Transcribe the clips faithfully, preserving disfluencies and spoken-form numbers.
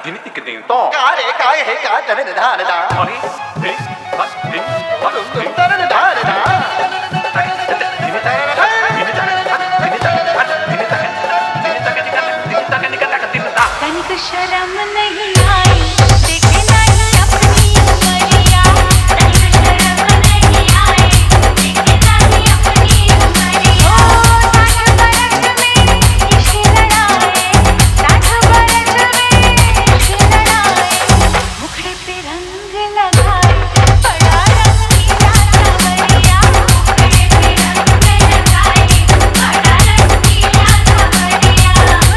दिन एक दिन तो का रे का हे का तने धा धा अरे दिन बस दिन तुम तने धा धा तनिक शर्म नहीं आई देखे नहीं अपनी उमरिया तनिक शर्म नहीं आई देखे नहीं अपनी उमरिया साठ बरस में इश्क लड़ाए साठ बरस में इश्क लड़ाए मुखड़े पे रंग लगाए बड़ा रंगीला सावरिया मुखड़े पे रंग लगाए बड़ा रंगीला सावरिया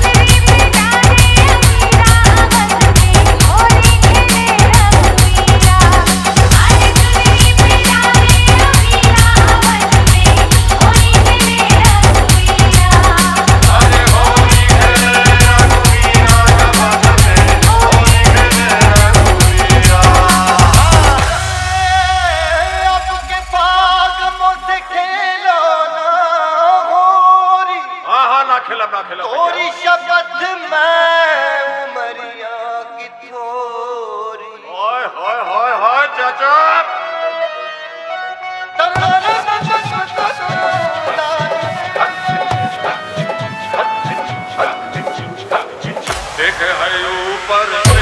तोरी शपथ मैं उमरिया की थोरी हाय हाय हाय हाय चाचा देखे है ऊपर